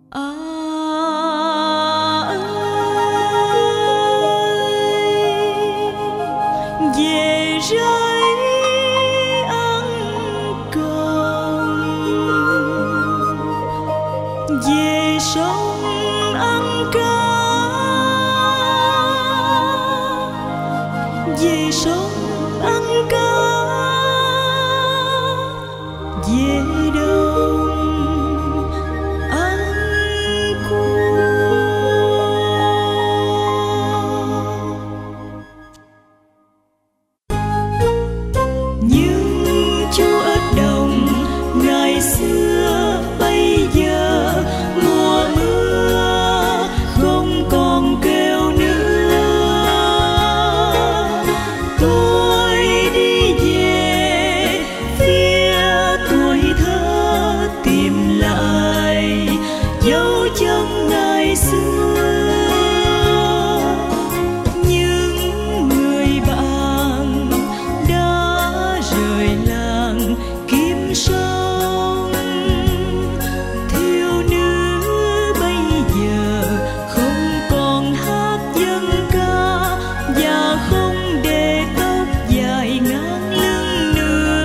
Về rẫy ăn còng, về sông ăn cá, về sông ăn cá, về đồng ăn cua. Nhưng chú ở đồng ngày xưa bây giờ mùa mưa không còn kêu nữa. Tôi đi về phía tuổi thơ tìm lại dấu chân ngày xưa. Những người bạn đã rời làng kiếm sống, thiếu nữ bây giờ không còn hát dân ca và không để tóc dài ngang lưng nữa.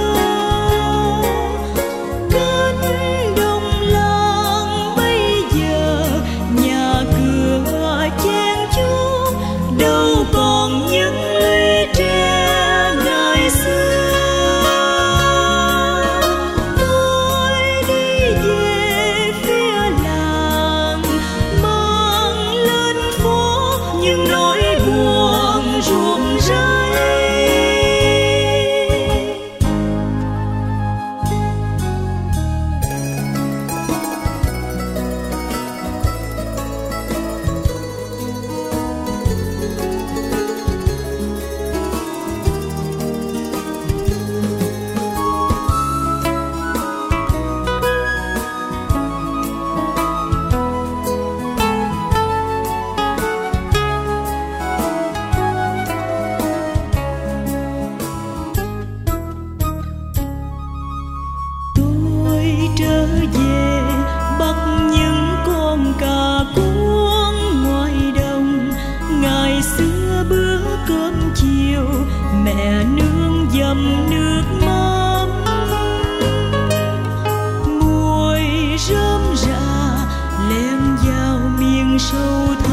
Cánh đồng làng bây giờ nhà cửa chen chúc, đâu còn những lũy tre ngày xưa. Tôi đi về phía làng mang lên phố những nỗi buồn ruộng rẫy. Tôi trở về bắt những con cà cuống ngoài đồng. Ngày xưa bữa cơm chiều mẹ nướng dầm nước mắm, mùi rơm rạ len vào miệng sâu thẳm.